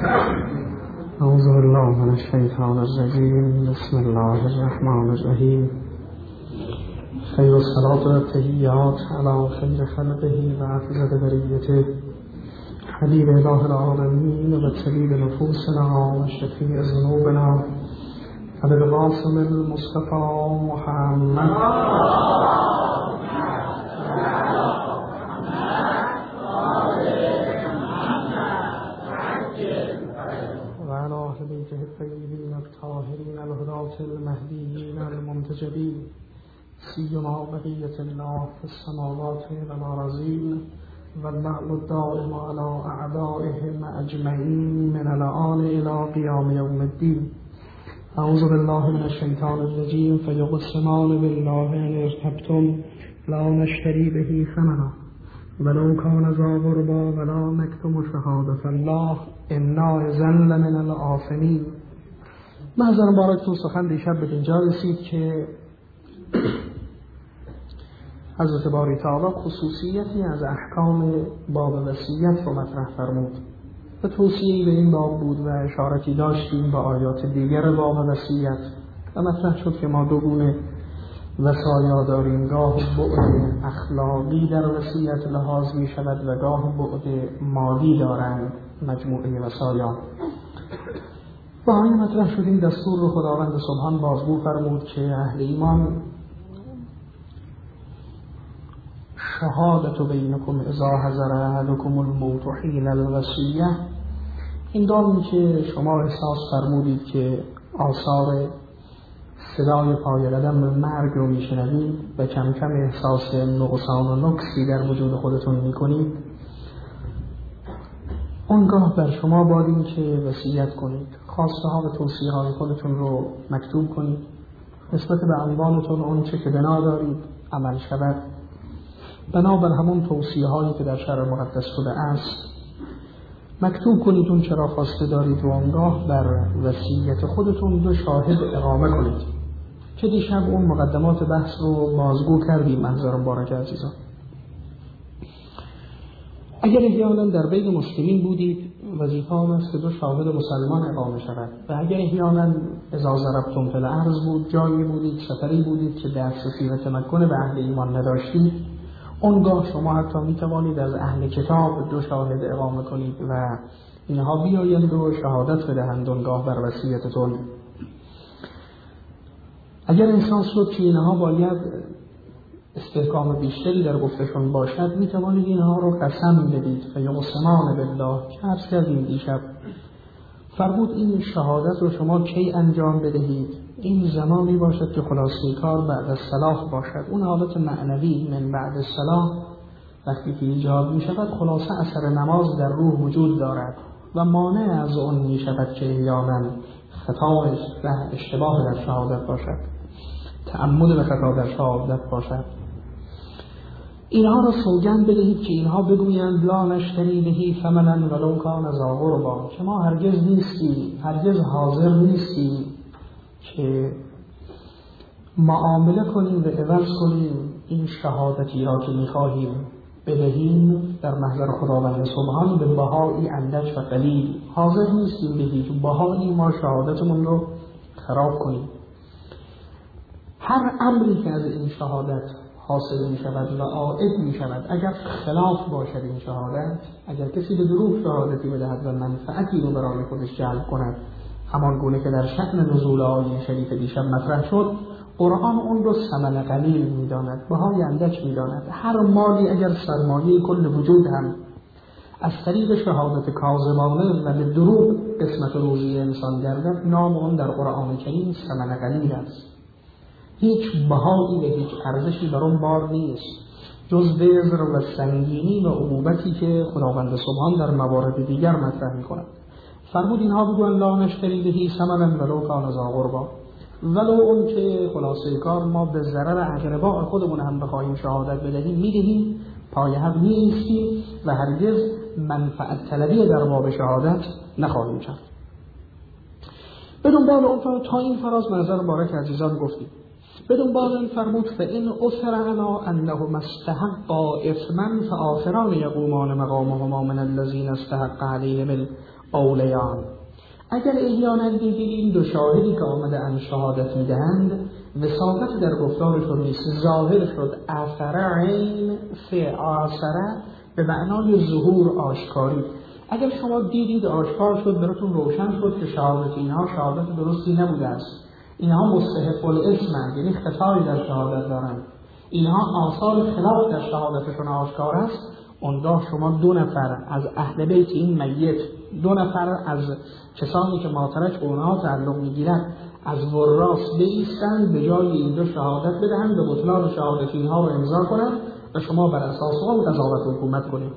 اعوذ بالله من الشیطان الرجیم. بسم الله الرحمن الرحیم. خیر الصلاة و التحیات علی خیر خلقه و افضل بریته حبیب اله العالمین و طبیب نفوسنا و شفیع ذنوبنا القاسم المصطفى محمد الطيبين الطاهرين الهداة المهديين المنتجبين سيما بقية الله في السماوات والأراضين واللعنة الدائم على أعدائهم أجمعين من الآن إلى قيام يوم الدين. أعوذ بالله من الشيطان الرجيم. فيقسمان بالله إن ارتبتم لا نشتري به ثمنا ولو كان ذا قربى ولا نكتم شهادة الله إنا إذا لمن الآثمين. محضر مبارکتون سخن دیشب به اینجا رسید که حضرت باری تعالی خصوصیتی از احکام باب وصیت رو مطرح فرمود و توصیه‌ای به این باب بود و اشارتی داشتیم به آیات دیگر باب وصیت و مطرح شد که ما دو گونه وصایا داریم. گاه بعد اخلاقی در وصیت لحاظ می شود و گاه بعد مالی دارند مجموعه وصایا. با آیه مطرح شد این دستور رو خداوند سبحان بازگو فرمود که اهل ایمان شهادت بینکم اذا حضر احدکم الموت حین الوصیه. این دامی که شما احساس فرمودید که آثار صدای پای قدم به مرگ رو میشنوید و کم کم احساس نقصان و نقصی در وجود خودتون میکنید، اونگاه بر شما بادیم که وصیت کنید، خواسته ها و توصیه های خودتون رو مکتوب کنید، نسبت به عنوانتون اون چه که بنا دارید عمل شود بنابر همون توصیه هایی که در شرع مقدس شده است مکتوب کنید اون چرا خواسته دارید و آنگاه بر وصیت خودتون دو شاهد اقامه کنید که دیشب اون مقدمات بحث رو بازگو کردیم. منظر مبارک عزیزان، اگر احیانا در بین مسلمین بودید وظیفه آن است که دو شاهد مسلمان اقامه شود و اگر احیانا اذا ضربتم فی الارض بود، جایی بودید، سفری بودید که دسترسی و تمکن به اهل ایمان نداشتید، اونگاه شما حتی می توانید از اهل کتاب دو شاهد اقامه کنید و اینها بیایند و شهادت بدهند اونگاه بر وصیتتون. اگر احساس شد که اینها باید استحکام بیشتری در گفتشون باشد، می توانید اینها رو قسم بدید. فیقسمان بالله که عرض کردیم دیشب فرمود این شهادت رو شما کی انجام بدهید؟ این زمانی باشد که خلاصه کار بعد از صلاح باشد. اون حالت معنوی من بعد صلاح وقتی که ایجاد می شود، خلاصه اثر نماز در روح وجود دارد و مانع از اون می شود که احیانا خطا و اشتباه در شهادت باشد، تعمد و خطا در شهادت باشد. اینها را سوگند بدهید که اینها بگویند لا نشتری بهی ثمنا ولو کان ذا قربی، که ما هرگز حاضر نیستیم که معامله کنیم و عوض کنیم این شهادتی را که می‌خواهیم بدهیم در محضر خداوند سبحان به بهایی اندک و قلیل. حاضر نیستیم به هیچ بهایی ما شهادتمون رو خراب کنیم. هر امری که از این شهادت حاصل می شود و عائد می شود، اگر خلاف باشد این شهادت، اگر کسی به دروغ شهادتی بدهد و منفعتی رو برای خودش جلب کند، همان گونه که در شأن نزول آیه شریف دیشب مطرح شد، قرآن اون رو ثمن قلیل می داند، بهای اندک می داند. هر مالی اگر سرمایه کل وجود هم از طریق شهادت کاذبانه و به دروغ قسمت روزی انسان گردد، نام اون در قرآن کریم ثمن قلیل است. هیچ بهایی و هیچ ارزشی بر اون بار نیست جز وزر و سنگینی و عقوبتی که خداوند سبحان در موارد دیگر مطرح می‌کند. فرمود اینها بگویند لا نشتری بهی ثمنا ولو کان ذا قربی، ولو اون که خلاصه کار ما به ضرر اقرباء خودمون هم بخواهیم شهادت بدهیم میدهیم، پای هم نیستیم و هرگز منفعت طلبی در باب شهادت نخواهیم کرد. به دنبال اون تا این فراز منظر مبارک عزیزان گفتیم. به دنبال فرمود فإن أثر على أنهما استحقا إثما فآخران يقومان مقامهما من الذين استحق عليهم اولیان. اگر احیانا دیدید این دو شاهدی که آمده ان شهادت میدهند وساقت در گفتارشون نیست، ظاهر شد اثر عین اثر به معنای ظهور، آشکاری. اگر شما دیدید آشکار شد، براتون روشن شد که شهادت اینها شهادت درستی نبوده است، اینها مستحق الاسم، یعنی خطایی در شهادت دارند، اینها آثار خلاف در شهادتشون آشکار است، اونگاه شما 2 نفر از اهل بیت این میت، 2 نفر از کسانی که ماترک به اونها تعلق میگیرند از وراث بایستند، به جای این 2 شهادت بدهند و بطلان شهادت اینها رو امضا کنند و شما بر اساس اون قضاوت حکومت کنید.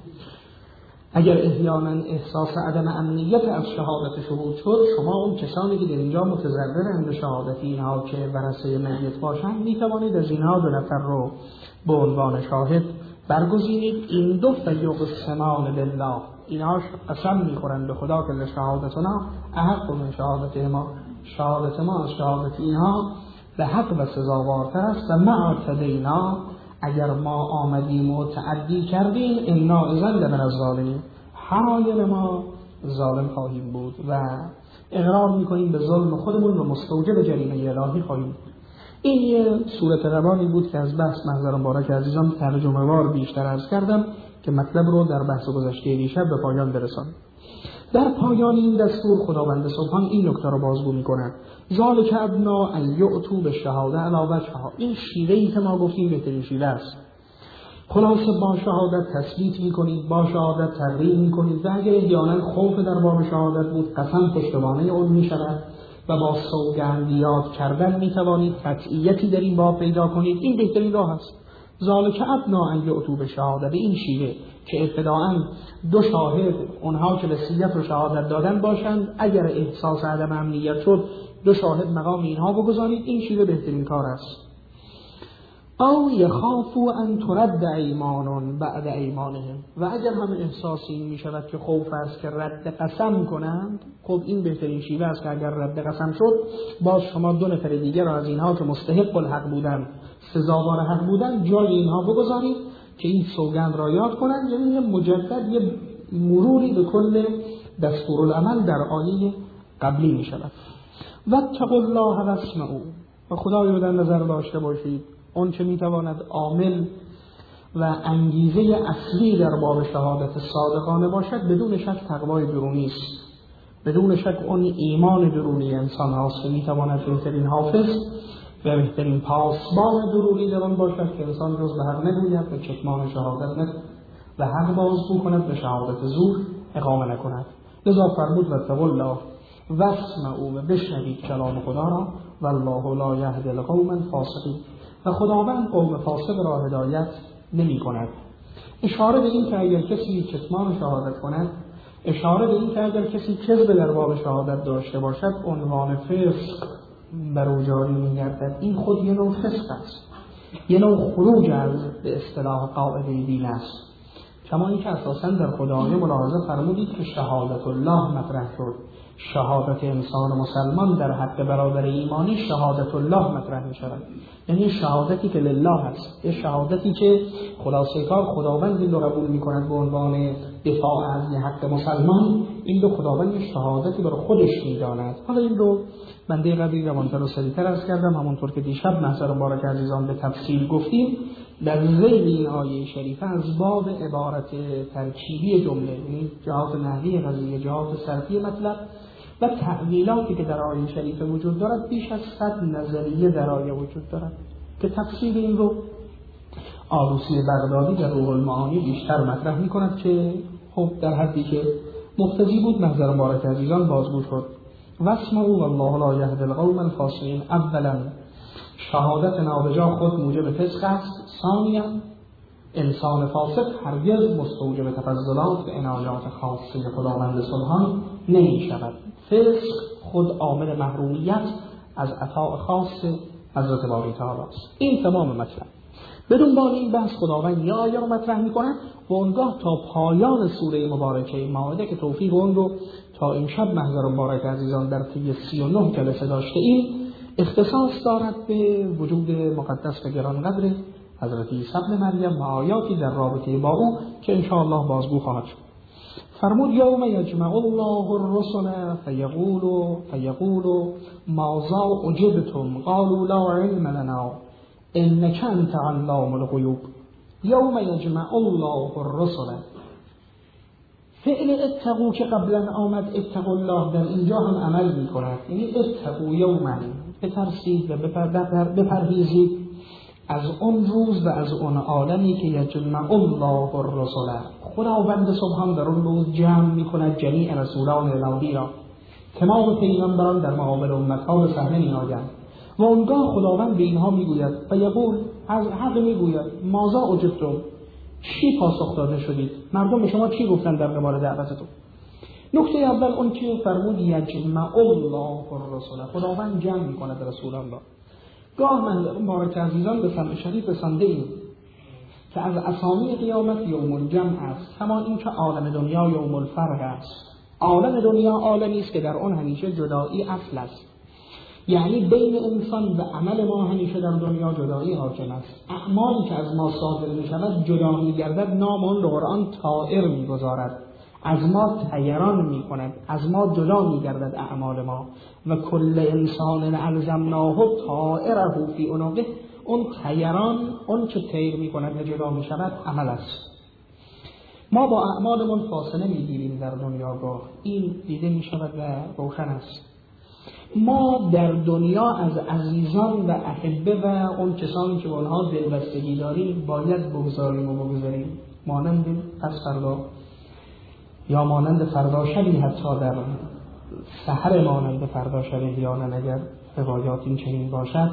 اگر احیانا احساس عدم امنیت از شهادت شهود شد، شما اون کسانی که در اینجا متضررند به شهادت اینها که ورثه میت باشند میتوانید از اینها 2 نفر رو به عنوان شاهد برگزینید. این 2 فیقسمان بالله، اینها قسم میخورند به خدا که شهادتنا احق من شهادت ما از شهادت اینها به حق و سزاوارتر است و ما اعتدینا، اگر ما آمدیم و تعدی کردیم انا اذن لمن الظالمین، حمایل ما ظالم خواهیم بود و اقرار میکنیم به ظلم خودمون و مستوجب جریمه الهی خواهیم بود. این یه صورت روانی بود که از بحث محضر مبارک عزیزان ترجمه وار بیشتر عرض کردم که مطلب رو در بحث گذشته دیشب به پایان برسانم. در پایان این دستور خداوند سبحان این نکته رو بازگو میکنه: ذالک ادنا ان یؤتوا بالشهاده علی وجهها. این شیوه‌ای که ما گفتیم بهترین شیوه است. خلاصه با شهادت تثبیت میکنید، با شهادت تقریر میکنید و اگر احیانا خوف در باب شهادت بود قسم پشتوانه اون میشود و با سوگندیات کردن میتوانید قطعیتی در این باب پیدا کنید. این بهترین راه است. ذالک ادنا ان یؤتوا بالشهاده، به این شیوه که ابتداءً 2 شاهد اونها که وصیت و شهادت دادن باشند، اگر احساس عدم امنیت شد 2 شاهد مقام اینها بگذارید. این شیوه بهترین کار است. او یخافوا ان ترد ایمان بعد ایمانهم، و اگر هم احساس این می شود که خوف است که رد قسم کنند، خب این بهترین شیوه است که اگر رد قسم شد باز شما 2 نفر دیگر را از اینها که مستحق الحق بودند، سزاوار حق بودند، جای اینها بگذارید که این سوگند را یاد کنند. یعنی یه مجدد یه مروری به کل دستورالعمل در آیه قبلی می شود. واتقوا الله واسمعوا، و خدای رو در نظر داشته باشید. اون چه میتواند عامل و انگیزه اصلی در باب شهادت صادقانه باشد بدون شک تقوای درونی است. بدون شک اون ایمان درونی انسان هاست که میتواند بهترین حافظ و بهترین پاسبان درونی در آن باشد که انسان جز به حق نگوید و کتمان شهادت نکند و حق بازگو کند و شهادت زور اقامه نکند. لذا فرمود واتقوا الله واسمعوا، و بشنوید کلام خدا را، والله لا یهدی القوم الفاسقین، و خداوند قوم فاسق را هدایت نمی کند. اشاره به این که اگر کسی کتمان شهادت کند، اشاره به این که اگر کسی کذب در باب شهادت داشته باشد، عنوان فسق بر او جاری می‌گردد. این خود یه نوع فسق است، یه نوع خروج از به اصطلاح قاعده دین است. کما اینکه اساساً در خدایه ملاحظه فرمودید که شهادت الله مطرح شد. شهادت انسان مسلمان در حق برادر ایمانی شهادت الله مطرح می شود. یعنی شهادتی که لله است، یه شهادتی که خلاصه کار خداوند این رو قبول می کند به عنوان دفاع از حق مسلمان. این رو خداوند شهادتی برای خودش می داند. حالا این رو بنده قدری روانتر و سریعتر عرض کردم، همونطور که دیشب محضر مبارک عزیزان به تفصیل گفتیم. در ذیل این آیه شریفه از باب عبارت ترکیبی جمله، یعنی جهات نحوی قضیه، جهات صرفی مطلب و تأویلاتی که در آیه شریفه وجود دارد، بیش از 100 نظریه در آیه وجود دارد که تفسیر این رو آلوسی بغدادی در روح المعانی بیشتر مطرح می کند که خب در حدی که مقتضی بود محضر مبارک عزیزان بازگو شد. واسمعوا والله لا یهدی القوم الفاسقین. اولا شهادت نابجا خود موجب فسق است. ثانیا انسان فاسق هرگز مستوجب تفضلات و عنایات خاصه خداوند سبحان نمی شود. فسق خود عامل محرومیت از عطاء خاص حضرت باری تعالی است. این تمام مطلب. بدون بان این بحث خداوند یا آیه رو مطرح می کند و اونگاه تا پایان سوره مبارکه مائده که توفیق اون رو تا این شب محضر مبارک عزیزان در طی 39 جلسه داشته ایم اختصاص دارد به وجود مقدس و گرانقدر حضرت عیسی ابن مریم و آیاتی در رابطه با او که انشاءالله بازگو خواهد شد. فرمود یوم یجمع الله الرسل فیقول ماذا اجبتم قالوا لا علم لنا انک انت علام الغیوب. یوم یجمع الله الرسل، فعل اتقوا که قبلا آمد اتقوا الله در اینجا هم عمل می کند، یعنی اتقوا یوما، بترسید و بپرهیزید از اون روز و از اون عالمی که یجمع الله الرسل، خداوند سبحان در اون روز جمع می کند جمیع رسولان الهی را، تمام پیغمبران در مقابل امتها به صحنه می آیند و اونگاه خداوند به اینها می گوید و یقول، از حق می گوید ماذا اجبتم، چی پاسخ داده شدید، مردم به شما چی گفتن در قبال دعوتتون. نکته اول اون که فرمود یجمع الله الرسل، خداوند جمع می کند رسولان را. گاه من مبارک عزیزان به سمع شریف رسانده ایم که از اسامی قیامت یوم الجمع است، همان این که عالم دنیا یوم الفرق است. عالم دنیا عالمی است که در آن همیشه جدایی اصل است، یعنی بین انسان و عمل ما همیشه در دنیا جدایی حاکم است. اعمالی که از ما صادر می شود جدا می گردد، نام آن قرآن طائر می گذارد، از ما طیران می کند، از ما جدا می گردد اعمال ما. و کل انسان الزمناه طائره فی عنقه، اون طیران، اون که طیر می کند و جدا می شود عمل است. ما با اعمالمون فاصله می گیریم در دنیا، گاه این دیده می شود و روشن است. ما در دنیا از عزیزان و احبه و اون کسانی که با آنها دلبستگی داریم باید بگذاریم و بگذاریم، مانند پس فردا یا مانند فردا شبی، حتی در سحر مانند فردا شبی یا نه، اگر روایات این چنین باشد،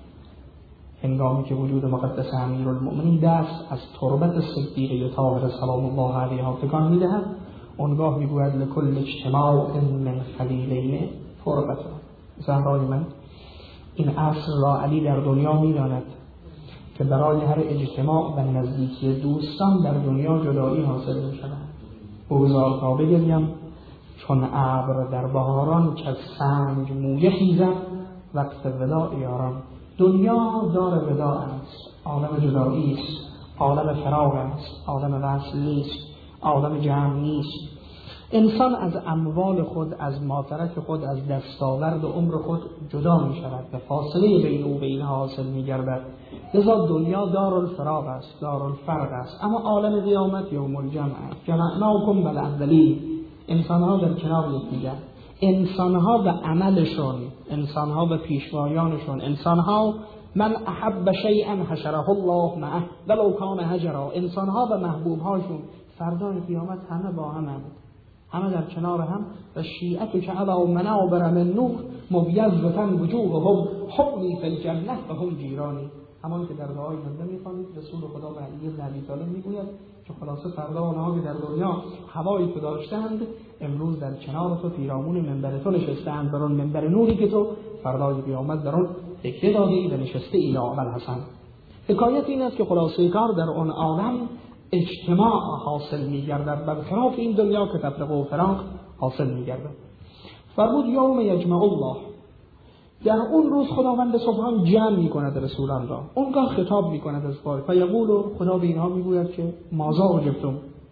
هنگامی که وجود مقدس امیرالمؤمنین دست از تربت صدیقه طاهره سلام الله علیها تکان می‌دهد، اونگاه میگوید لکل اجتماع من خلیلین فرقت. زهرای من، این اصل را علی در دنیا می‌داند که برای هر اجتماع و نزدیکی دوستان در دنیا جدایی حاصل می‌شود. بگذار تا بگویم چون ابر در بهاران که سنگ مویه خیزد، وقت وداع یاران. دنیا دار وداع است، عالم جدایی است، عالم فراغ است، عالم وصل نیست، عالم جمع نیست. انسان از اموال خود، از ماترک خود، از دستاورد و عمر خود جدا می شود و فاصله بین او بین حاصل می گردد. لذا دنیا دار الفراغ است، دار الفرق است، اما عالم قیامت یوم الجمع است. جمعناکم بالاولین، انسانها در کنار یکدیگر، انسانها و عملشون، انسانها و پیشوایانشون، انسانها من احب شیئا حشره الله معه ولو کان هجرا، انسانها و محبوبهاشون فردای قیامت همه با همند، همه در کنار هم. و شیعت که علی منابر من نور مبیضة وجوههم حبلی فی الجنة و هم جیرانی. همان که در دعای بنده می‌خوانید رسول خدا به علی بن ابی طالب میگوید که خلاصه فردا آنها که در دنیا هوایی تو داشتند، امروز در کنار تو پیرامون منبر تو نشستند، بر آن منبر نوری که تو فردای قیامت در آن تکیه دادی و نشسته ای یا ابوالحسن. حکایت این است که خلاصه کار در آن عالم اجتماع حاصل می‌گردد، برخلاف این دنیا که تفرقه و فراق حاصل می‌گردد. فرمود یوم یجمع الله، در اون روز خداوند سبحان جمع می‌کند رسولان را، اونگاه خطاب می‌کند از پای فیقول، خدا به اینها میگوید که ماذا اجبتم.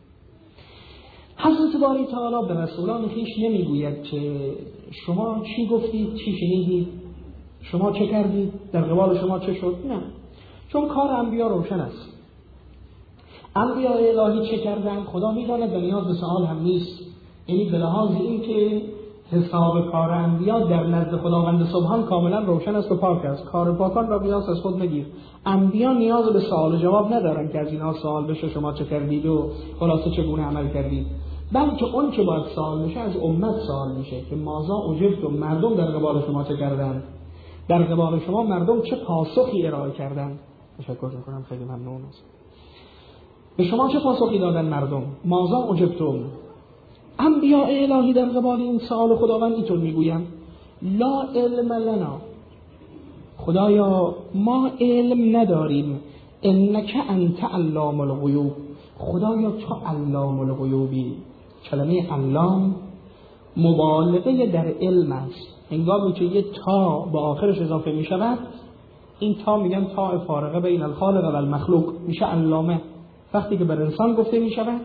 حضرت باری تعالی به رسولان خویش نمیگوید که شما چی گفتید، چی شنیدید، شما چه کردید، در قبال شما چه شد. نه، چون کار انبیا روشن است. انبیاء الهی چه کردن خدا میداند و نیاز به سوال هم نیست. یعنی به لحاظ این که حساب کار انبیا در نزد خداوند سبحان کاملا روشن است و پاک است. کار پاکان را قیاس از خود مگیر. انبیا نیاز به سوال و جواب ندارن که از اینها سوال بشه شما چه کردید و خلاصه چگونه عمل کردید، بلکه اون که باید سوال بشه از امت سوال میشه که ماذا اجبتم، مردم در قبال شما چه کردند، در قبال شما مردم چه پاسخی ارائه کردند. تشکر میکنم، خیلی ممنون است. به شما چه پاسخی دادن مردم؟ ماذا اجبتم. انبیاء الهی در قبال این سوال خداوند اینطور میگویند لا علم لنا، خدایا ما علم نداریم، انک انت علام الغیوب، خدایا تو علام الغیوبی. کلمه علام مبالغه در علم است. هنگامی که یه تا به آخرش اضافه می شود، این تا میگن تا فارقه بین الخالق و المخلوق، میشه علامه. وقتی که بر انسان گفته می شود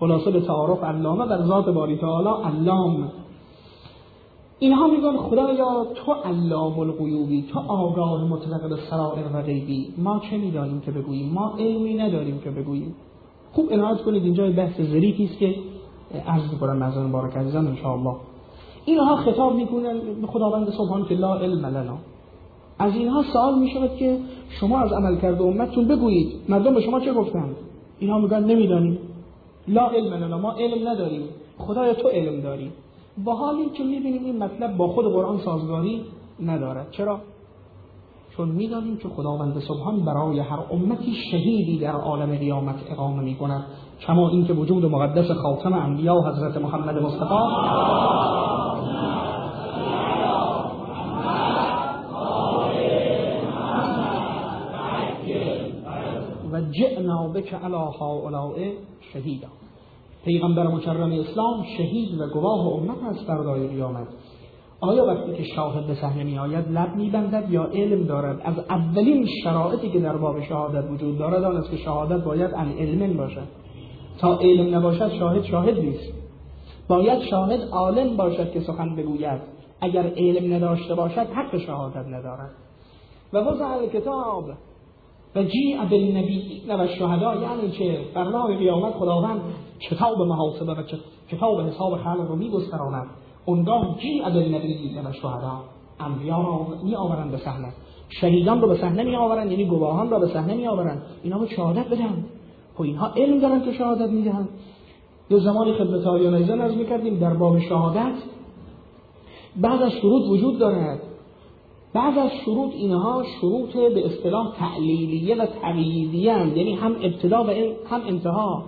خلاصه به تعارف علامه در ذات باری تعالی علام. اینها میگن خدایا تو علام الغیوبی، تو آگاه مطلق به سرائر و غیبی، ما چه میدانیم که بگوییم، ما علمی نداریم که بگوییم. خوب عنایت کنید، اینجا بحث ظریفی است که عرض می‌کنم از مبارک عزیزان ان شاء الله. اینها خطاب میکنن به خداوند سبحانه که لا علم لنا. از اینها سوال میشود که شما از عملکرد امتتون بگویید، مردم به شما چه گفتند؟ اینها میگن نمیدانیم، لا علم لنا، ما علم نداریم، خدایا تو علم داری. با حالی که میبینیم این مطلب با خود قرآن سازگاری ندارد. چرا؟ چون میدانیم که خداوند سبحان برای هر امتی شهیدی در عالم قیامت اقامه میکند، کما اینکه وجود مقدس خاتم انبیا حضرت محمد مصطفی و جئنا بک علی هؤلاء شهیدا، پیغمبر مکرم اسلام شهید و گواه امت است فردای قیامت. آیا وقتی که شاهد به صحنه می آید لب می بندد یا علم دارد؟ از اولین شرایطی که در باب شهادت وجود دارد آن است که شهادت باید عن علم باشد. تا علم نباشد شاهد نیست. باید شاهد عالم باشد که سخن بگوید. اگر علم نداشته باشد حق شهادت ندارد. و وضع الکتاب و جیع بالنبیین و شهدا، یعنی که فردا قیامت خداوند کتاب محاسبه و کتاب حساب خلق رو می‌گستراند. اونگاه جیع بالنبیین و شهدا، انبیا را می‌آورند به صحنه، شهیدان رو به صحنه می‌آورند، یعنی گواهان را به صحنه می‌آورند، اینا رو شهادت بدن. خب اینها علم دارن که شهادت میدن. یه زمانی خدمت آیان ایزان عرض می‌کردیم در باب شهادت بعض از شروط وجود دارد. بعض از شروط اینها شروط به اصطلاح تعلیلیه و تقییدیه اند، یعنی هم ابتدا و هم انتها.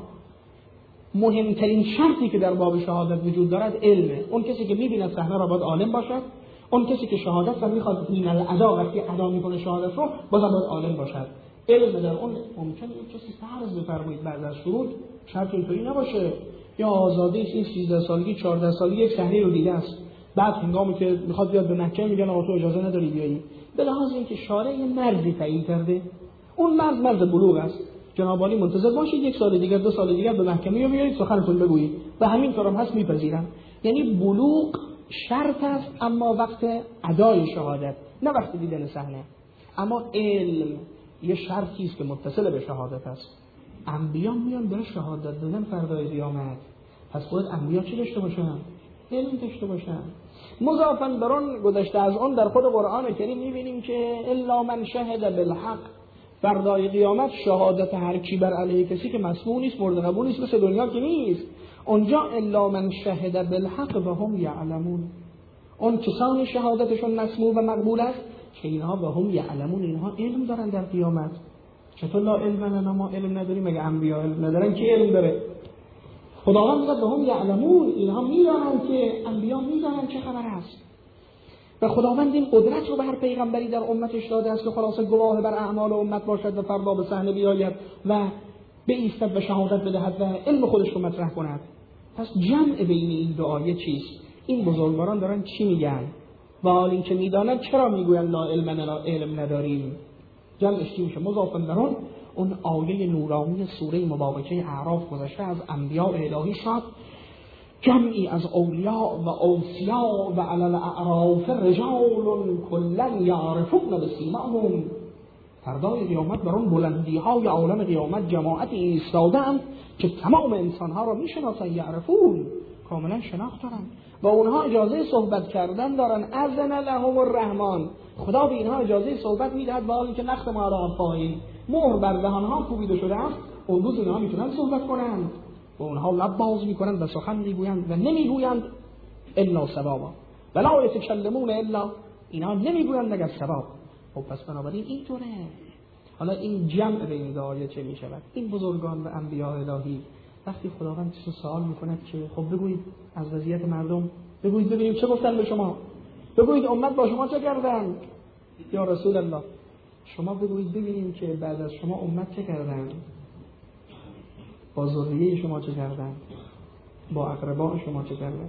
مهمترین شرطی که در باب شهادت وجود دارد علمه. اون کسی که می‌بیند صحنه را باید عالم باشد. اون کسی که شهادت را می‌خواد این ادا وقتی ادا می‌کنه شهادت رو بازم باید عالم باشد. علم در اون ممکنه یک کسی فرض بفرمایید بعض از شروط شرط اینطوری نباشه، یا آزاده این 13 سالگی 14 سالگی یک صحنه رو دیده است، بعد هنگامی که میخواد بیاد به مکه میگن آقا تو اجازه نداری بیایی، به لحاظ اینکه شارع یه مرزی تعیین کرده، اون مرز بلوغ است. جناب عالی منتظر باشید 1 سال دیگر 2 سال دیگر به مکه بیایید سخنتون بگویید و همین طورم هست میپذیرم. یعنی بلوغ شرط است، اما وقت ادای شهادت نه وقت دیدن صحنه. اما علم یه شرطی است که متصل به شهادت است. انبیا میان برای شهادت دادن فردای قیامت، پس باید انبیا چی داشته باشن؟ علم داشته باشن. مضافاً بر آن گذشته از آن در خود قرآن کریم میبینیم که الا من شهد بالحق، فردای قیامت شهادت هر کی بر علیه کسی که مسموع نیست، مورد قبول نیست، مثل دنیا که نیست. اونجا الا من شهد بالحق و هم یعلمون، اون کسانی شهادتشون مسموع و مقبول است که اینها و هم یعلمون، اینها علم دارن در قیامت. چطور لا علم لنا، ما علم نداریم؟ مگه انبیا علم ندارن؟ کی علم داره؟ خداوند میگه به هم یعلمون، اینها میدونن که انبیا میدونن چه خبر است. و خداوند این قدرت رو به هر پیغمبری در امتش داده است که خلاصه گواه بر اعمال امت باشد و فردا به صحنه بیاید و بایستد و شهادت بدهد و علم خودش رو مطرح کند. پس جمع بین این دو آیه چیست؟ این بزرگواران دارن چی میگن؟ و حال این که میدانند چرا میگوین لا علم لنا، علم نداریم؟ جمعش چی میشه؟ مضافاً بر اون آیه نورانی سوره مبارکه اعراف گذشته از انبیاء الهی شد، جمعی از اولیاء و اوصیاء و علی الاعراف رجال کلا یعرفون بسیماهم. فردای قیامت بر اون بلندی های عالم قیامت جماعتی ایستادند که تمام انسان ها را میشناسن، یعرفون، کاملا شناخت دارن و اونها اجازه صحبت کردن دارن. اذن لهم الرحمن، خدا به اینها اجازه صحبت میدهد با اینکه نخت ما را پایین مهر بر دهان ها کوبیده شده است. اون روز اینها میتونن صحبت کنند و اونها لب باز میکنند و سخن میگویند و نمیگویند الا ثوابا ولا یتکلمون الا، اینها نمیگویند مگر ثواب. خب پس بنابراین اینطوره. حالا این جمع بین دو آیه چه میشود؟ این بزرگان و انبیاء الهی وقتی خداوند سوال میکند که خب بگویید از وضعیت مردم، بگویید ببینیم چه گفتن به شما، بگویید امت با شما چه کردن یا رسول الله، شما بگویید ببینیم که بعد از شما امت چه کردن، با ذریه شما چه کردن، با اقرباء شما چه کردن.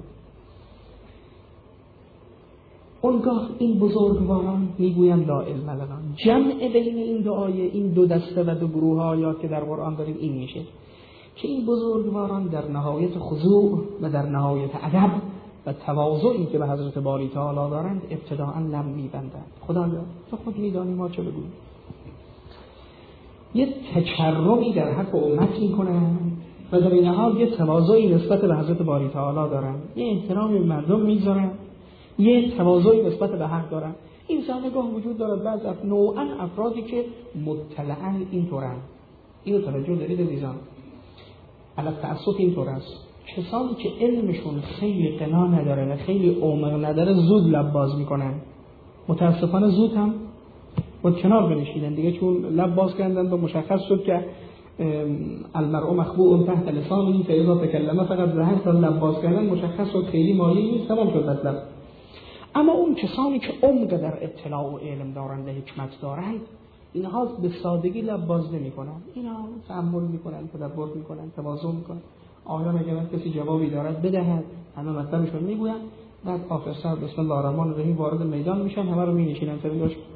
اونگاه این بزرگواران میگویند لا علم لنا. جمع بین این دو آیه، این دو دسته و دو گروه آیات که در قرآن داریم این میشه. که این بزرگواران در نهایت خضوع و در نهایت ادب و تواضعی که به حضرت باری تعالی دارند ابتداءً لب می‌بندند. خدایا تو خود می‌دانی ما چه بگوییم. یه تکرمی در حق امت می‌کنند و در این حال یه تواضعی نسبت به حضرت باری تعالی دارند، یه احترامی به مردم می‌ذارند، یه تواضعی نسبت به حق دارند. این گاه وجود دارد بعض از نوعاً افرادی که مطلعاً اینطورند. اینو توجه دارید عزیزان؟ علت تأسف اینطور است. کسانی که علمشون خیلی قنا نداره و خیلی عمق نداره زود لب باز میکنن. متاسفانه زود هم با کنار بنشینن دیگه، چون لب باز کردن و مشخص شد که المرء مخبوء تحت لسانه فاذا تکلم فقط ذهن تا لب باز کردن مشخص شد خیلی مایه نیست، تمام شد مطلب. اما اون کسانی که عمق در اطلاع و علم دارند و حکمت دارند، اینها به سادگی لب باز نمی‌کنن. اینا تأمل می‌کنن، تدبر می‌کنن، تواضع می‌کنن. آیان اگر کسی جوابی دارد بدهد، همه مطلبشون میگوین، بعد آخر سر بسم الله الرحمن الرحیم وارد میدان میشن، همه رو می‌نشینن سر جاش.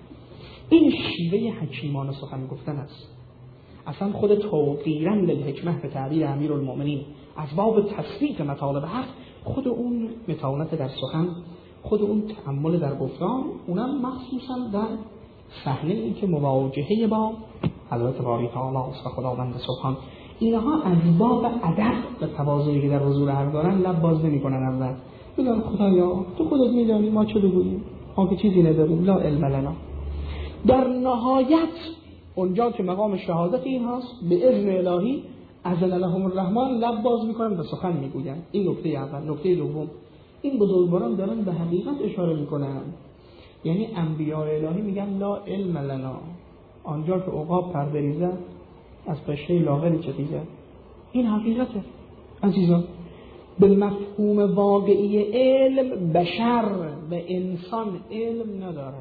این شیوه حکیمانه سخن گفتن است. اصلا خود توقیراً للحکمه به تعبیر امیرالمؤمنین از باب تثبیت مطالب حق، خود اون متانت در سخن، خود اون تأمل در گفتار، اونم مخصوصاً در صحنه این که مواجهه با حضرت باری تعالی و خداوند سبحان، اینها از باب ادب و تواضعی که در حضور حق دارن لب باز نمی‌کنن. اول میگن خدایا تو خودت می‌دانی ما چه بگوییم، ما که چیزی نداریم، لا علم لنا. در نهایت اونجا که مقام شهادت این هست، به اذن الهی اذن لهم الرحمن لب باز می‌کنن و سخن می‌گوین. این نکته اول. نکته دوم، این بزرگواران دارن به حقیقت اشاره می‌کنن. یعنی انبیاء الهی میگن لا علم لنا، آنجا که عقاب پر بریزد از پشه لاغری چتیزد. این حقیقته عزیزان. به مفهوم واقعی علم بشر و انسان علم نداره،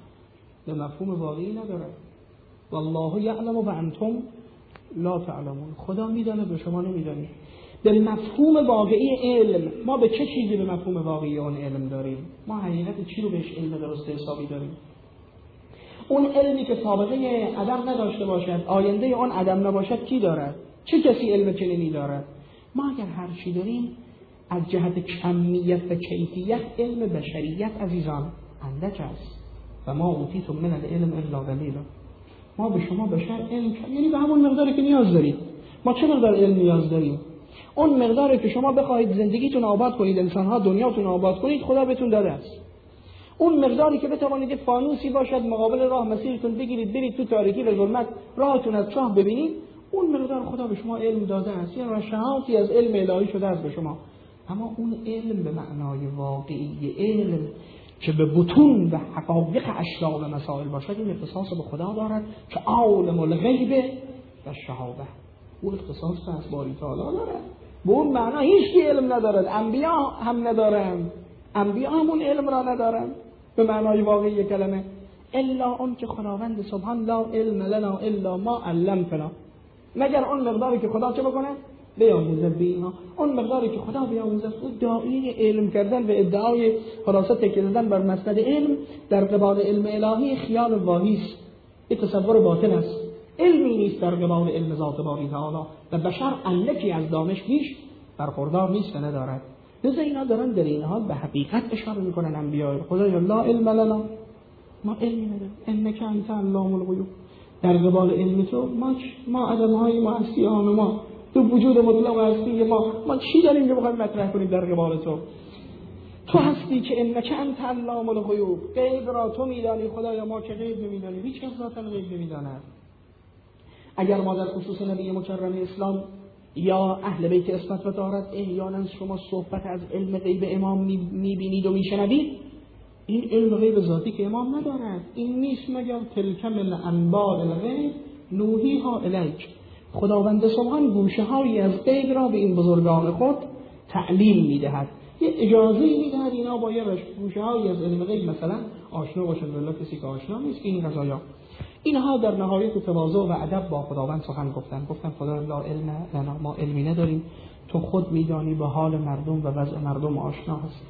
به مفهوم واقعی نداره. والله یعلم و انتم لا تعلمون. خدا میدانه و شما نمیدانید. به مفهوم واقعی علم ما به چه چیزی به مفهوم واقعی اون علم داریم؟ ما حقیقت چی رو بهش علم درست حسابی داریم؟ اون علمی که سابقه عدم نداشته باشد، آینده اون عدم نباشد، کی دارد؟ چه کسی علم چنینی دارد؟ ما اگر هر چی داریم از جهت کمیت و کیفیت علم بشریت عزیزان اندک است. و ما اوتیتم من العلم الا قلیلا. ما به شما بشر علم یعنی به همون مقداری که نیاز دارید. ما چه مقدار علم نیاز داریم؟ اون مقداری که شما بخواید زندگیتون آباد کنید، انسان‌ها دنیاتون آباد کنید، خدا بهتون داده است. اون مقداری که بتوانید فانوسی باشد مقابل راه مسیرتون بگیرید برید تو تاریکی و ظلمت راهتون از چاه ببینید، اون مقدار خدا به شما علم داده است. یعنی رشحاتی از علم الهی شده است به شما. اما اون علم به معنای واقعی علم که به بطون و حقایق اشیاء و مسائل باشد، این اختصاص به خدا دارد که عالم الغیب و شهاده. او اختصاص از باری تعالی دارد. به اون معنا هیچ کی علم ندارد. انبیا هم ندارند. انبیا همون علم را ندارند به معنای واقعی کلمه. الا اون که خداوند سبحان لا علم لنا الا ما علمتنا، مگر اون مقداری که خدا چه بکنه؟ بیاموزد به اینا. اون مقداری که خدا بیاموزد. او داعی علم کردن و ادعای خلاصه تکیه دادن بر مسند علم در قبال علم الهی خیال واهی است، این تصور باطل است، علمی نیست در قبال علم ذات باری تعالی و بشر اندکی از دانش بیش برخوردار نیست و ندارد. لذا اینا دارن در این حال به حقیقت اشاره میکنن انبیاء خدا لا علم لنا، ما علمی نداریم، انک انت علام الغیوب. در قبال علم تو ما عدم‌های ما هستیان ما تو وجود مطلق هستی ما چی داریم که بخوایم مطرح کنیم در قبال تو هستی که انک انت علام الغیوب. غیب را تو میدانی خدایا، ما که غیب نمیدانیم، هیچ کس ذاتاً غیب نمیداند. اگر ما در خصوص نبی مکرم اسلام یا اهل بیت عصمت و طهارت احیانا شما صحبت از علم غیب امام میبینید و میشنوید، این علم غیب ذاتی که امام ندارد، این نیست مگر تلک من انباء الغیب نوحیها الیک. خداوند سبحان گوشه‌هایی از غیب را به این بزرگان خود تعلیم میدهد، یه اجازه میدهد اینا با یه گوشه‌هایی از علم غیب مثلا آشنا باشن. والله کسی که آشنا نیست این قضایا. اینها در نهایت تواضع و ادب با خداوند سخن گفتن خدا لا علم لنا، ما علمی نداریم، تو خود میدانی به حال مردم و وضع مردم آشنا هست.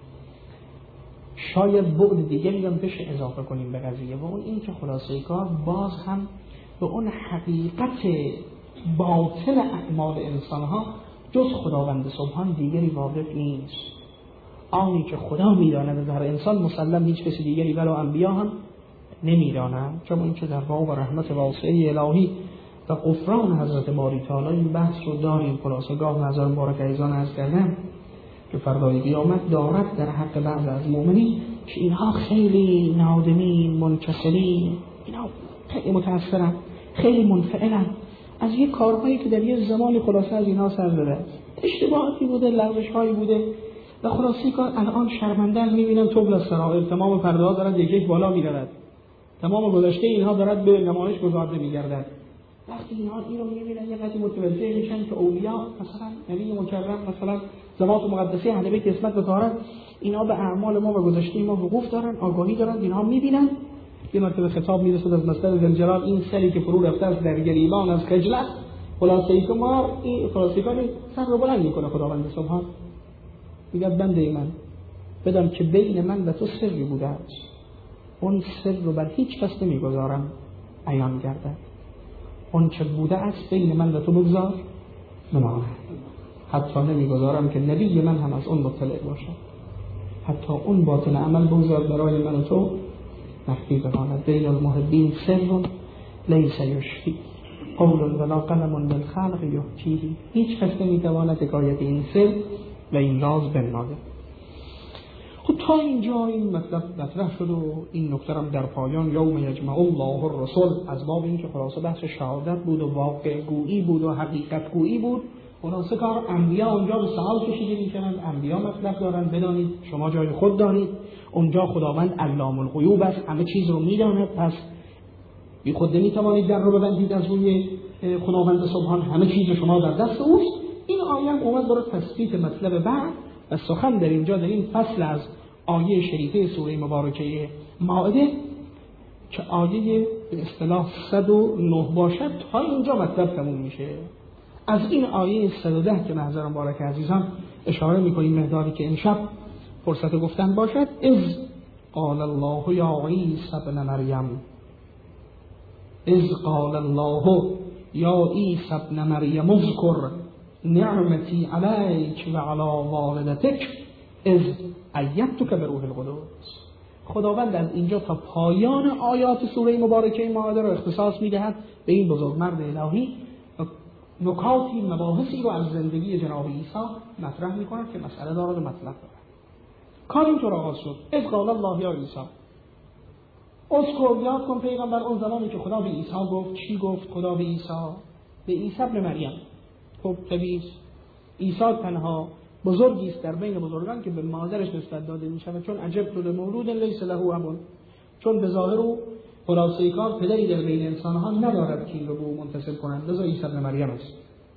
شاید بعد دیگری هم بشه اضافه کنیم به قضیه و اون این که خلاصه کار باز هم به اون حقیقت باطن اعمال انسانها جز خداوند سبحان دیگری واقف نیست. آنی که خدا میداند در انسان مسلم هیچ کسی دیگری ولو انبیا هم نمیدانند. چون این که در باب رحمت واسعه الهی و غفران حضرت باری تعالی این بحث رو داریم. خلاصه گاه نظر مبارک ایزان عرض کردم که فردای قیامت دارد در حق بعض از مؤمنین که اینها خیلی نادمین، منکسرین، اینا خیلی متأثرن، خیلی منفعلن از یک کارهایی که در یک زمان خلاصه از اینها سر زده، اشتباهاتی بوده، لغزش‌هایی بوده و خلاصه کار الان شرمنده می‌بینن طبل السرائر، تمام پرده‌ها دارد یک بالا می‌رود، تمام گذشته اینها دارد به نمایش گذارده می‌گردد. وقتی اینها این رو می‌بینن یه قضیه متوجه میشن که اولیاء مثلا نبی مکرم مثلا ذوات مقدسه اهل بیت اسمت و طهارت اینا به اعمال ما و گذشته ما وقوف دارن، آگاهی دارن، اینها می‌بینن. یه مرتبه خطاب میرسد از مصدر ذوالجلال این سری که فرو رفته است در گریبان از خجلت، خلاصه‌ای که ما این خلاصه‌ای سر رو بلند میکنه خداوند سبحان میگه بنده من بدم که بین من و تو سری بوده است، اون سر رو بر هیچ کس نمیگذارم عیان گردد، اون چه بوده است بین من و تو بگذار نماند، حتی نمیگذارم که نبی من هم از اون مطلع باشه، حتی اون باطن عمل بگذار برای من و تو مخفی بماند. بین المحبین سر لیس یشفی قول ولا قلم بالخلق یحکیه، هیچ کس نمیتواند حکایت این سر و این راز بنماید. خب تا اینجا این مطلب مطرح شد و این نکته هم در پایان یوم یجمع الله الرسل از باب این که خلاصه بحث شهادت بود و واقع گویی بود و حقیقت گویی بود. خلاصه کار انبیا اونجا به سوال کشیده میشن، انبیا مطلب دارن، بدانید شما جای خود دارید، اونجا خداوند علام الغیوب است، همه چیز رو میداند، پس بی خود نمیتوانید در رو ببندید از روی خداوند سبحان، همه چیز شما در دست اوست. این آیه هم اومد برای تثبیت مطلب بعد و سخن در اینجا در این فصل از آیه شریفه سوره مبارکه مائده که آیه به اصطلاح 109 باشد تا اینجا مطلب تموم میشه. از این آیه 110 که محضر مبارک عزیزان اشاره میکنیم مقداری که امشب فرصت گفتن باشد، اذ قال الله یا عیسی ابن مریم، اذ قال الله یا عیسی ابن مریم اذکر نعمتی علیک و علی والدتک اذ ایدتک بروح القدس. خداوند از اینجا تا پایان آیات سوره مبارکه مائده را اختصاص میدهد به این بزرگمرد الهی، نکاتی مباحثی رو از زندگی جناب عیسی مطرح میکنند که مسئله دارد و مطلب دارد. کار اینطور آغاز شد، اذ قال الله یا عیسی، اذکر یاد کن پیغمبر اون زمانی که خدا به عیسی گفت. چی گفت خدا به عیسی؟ به عیسی ابن مریم. خب طبیعی عیسی تنها بزرگی است در بین بزرگان که به مادرش نسبت داده می شود، چون عجبت لمولود لیس له اب، چون به ظاهر او خلاصه کار پدری در بین انسان ها ندارد که این رو به او منتسب کنند، لذا عیسی ابن مریم است.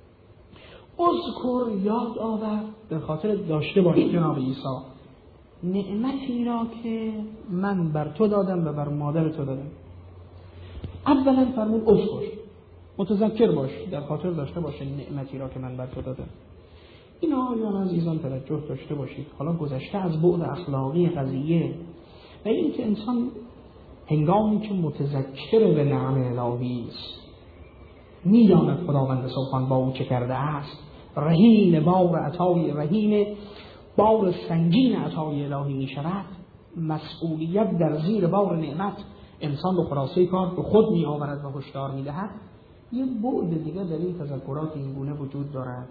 اذکر یاد آور، در خاطر داشته باشی جناب عیسی نعمتی را که من بر تو دادم و بر مادر تو دادم. اولا فرمود اذکر، متذکر باش، در خاطر داشته باشه نعمتی را که من بر تو دادم. این آیان عزیزان توجه داشته باشید. حالا گذشته از بعد اخلاقی قضیه و این که انسان هنگامی که متذکر به نعم الهی است، میداند خداوند سبحان با او چه کرده است، رهین بار عطای، رهین بار سنگین عطای الهی می شود، مسئولیت در زیر بار نعمت انسان رو خلاصه کار به خود می آورد و هشدار می دهد. یه بعد دیگه در این تذکرات این گونه وجود دارد.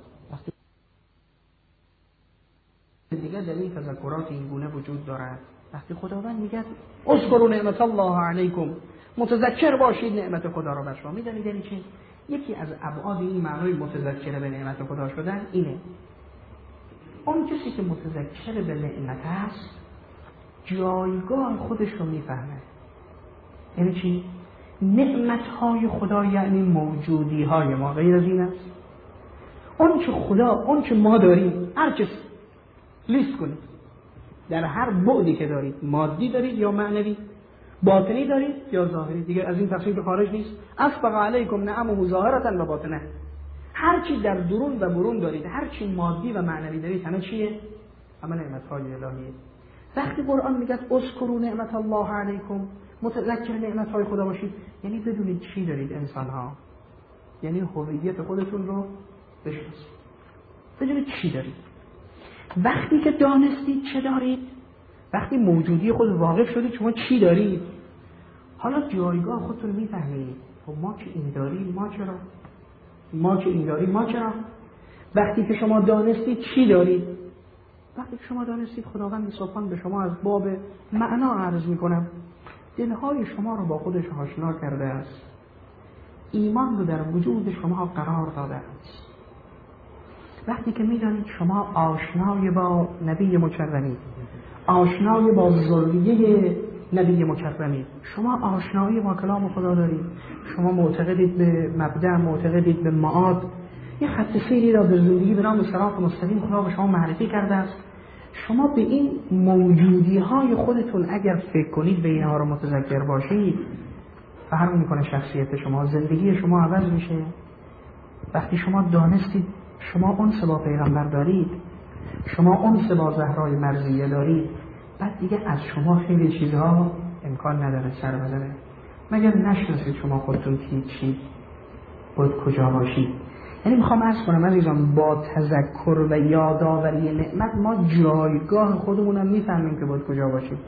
وقتی خداوند میگه اذکروا نعمت الله علیکم، متذکر باشید نعمت خدا را بر شما. میدونید یعنی چی؟ یکی از ابعاد این معنای متذکر به نعمت خدا شدن اینه، اون کسی که متذکر به نعمت است جایگاه خودش رو میفهمه. یعنی چی؟ نعمت‌های خدا یعنی موجودی‌های ما، غیر از این است. اون که خدا، اون که ما داریم، هر کس لیست کنید در هر بعدی که دارید، مادی دارید یا معنوی، باطنی دارید یا ظاهری، دیگه از این تفصیل به خارج نیست. اسبق علیکم نعمه ظاهرة و باطنه، هر چی در درون و برون دارید، هر چی مادی و معنوی دارید، همه چیه؟ همه نعمت‌های الهیه. وقتی قرآن میگه اذکروا نعمت الله علیکم، متذکر نعمت‌های خدا باشید، یعنی بدونید چی دارید انسان‌ها. یعنی هویت خودتون رو بشناسید، بدونید چی دارید. وقتی که دانستید چه دارید، وقتی موجودی خود واقف شدید شما چی دارید، حالا جایگاه خودتون میفهمید. خب ما که این داریم، ما چرا؟ ما که این داریم، ما چرا؟ وقتی که شما دانستید چی دارید، وقتی که شما دانستید خداوند سبحان به شما از باب معنا عرض میکنم دلهای شما رو با خودش آشنا کرده است، ایمان رو در وجود شما قرار داده است. وقتی که میدانید شما آشنای با نبی مکرمی، آشنای با ذریه نبی مکرمی، شما آشنایی با کلام خدا دارید، شما معتقدید به مبدأ، معتقدید به معاد، یه خط سیری را به زندگی به نام صراط مستقیم خدا به شما معرفی کرده است. شما به این موجودی های خودتون اگر فکر کنید، به اینها رو متذکر باشید، فرق میکنه شخصیت شما، زندگی شما عوض میشه. وقتی شما دانستید شما انس با پیغمبر دارید، شما انس با زهرای مرضیه دارید، بعد دیگه از شما خیلی چیزها امکان نداره سر بزنه مگر نشناسید شما خودتون کی چی باید کجا باشید. یعنی میخوام عرض کنم عزیزان، با تذکر و یادآوری نعمت ما جایگاه خودمونم میفهمیم که باید کجا باشیم.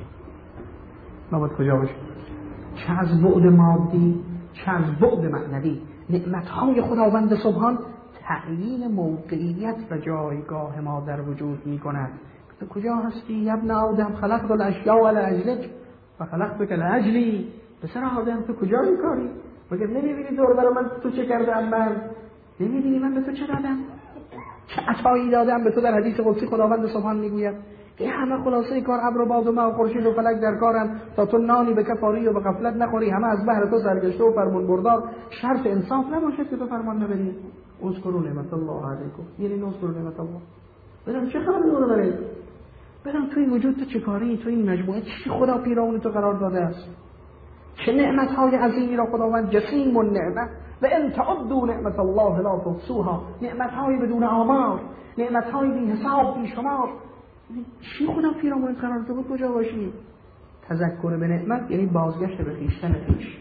ما باید کجا باشیم، چه از بعد مادی چه از بعد معنوی. نعمتهای خداوند سبحان تعیین موقعیت و جایگاه ما در وجود میکند. تو کجا هستی یا ابن آدم؟ خلقت الاشیاء لاجلک و خلقتک لاجلی. پسر آدم تو کجایی کاری؟ مگر نمیبینی دور برای من تو چه کردم؟ من نمیبینی من به تو چه دادم؟ چه عطایی دادم به تو؟ در حدیث قدسی خداوند سبحان میگوید این همه خلاصه کار ابر و باد و ماه و خورشید و فلک در کارم تا تو نانی به کفاری و به غفلت نخوری، همه از بحر تو سرگشته و فرمان بردار. شرط انصاف نباشد که تو فرمان نبری. اذکروا نعمت الله علیکم، یعنی اذکروا نعمت الله. بدم چه خبر داره برید؟ بدم توی وجود تو چه کاری، تو این مجموعه چی خدا پیرامون تو قرار داده است؟ چه نعمت‌های عظیمی را خداوند جسیم النعمت و ان تعدوا نعمت الله لا تحصوها، نعمت‌های بدون آمار، نعمت‌های بی حساب بی شمار. چی خدا پیرامون قرار داده؟ کجا باشی؟ تذکر به نعمت یعنی بازگشت به خویشتن خویش.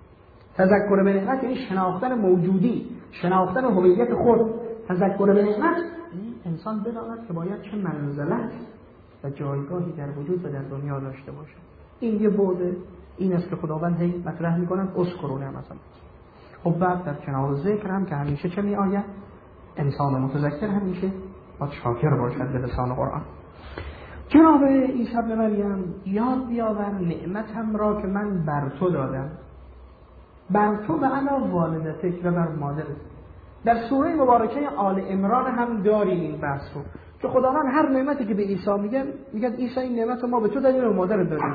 تذکر به نعمت یعنی شناختن موجودی، شناختن هویت خود. تذکر به نعمت یعنی انسان بداند که باید چه منزلت و جایگاهی در وجود و در دنیا داشته باشد. این یه بعد این است که خداوند هی مطرح می‌کند اذکروا نعمت الله. خب بعد در کنار ذکر هم که همیشه چه می‌آید؟ انسان متذکر همیشه باید شاکر باشد به لسان قرآن. جناب عیسی ابن مریم یاد بیاور نعمتم را که من بر تو دادم، بر تو و علی والدتک و بر مادرت. در سوره مبارکه آل عمران هم داریم این بحث رو که خداوند هر نعمتی که به عیسی میگه عیسی این نعمت رو ما به تو دادیم و مادرت دادیم.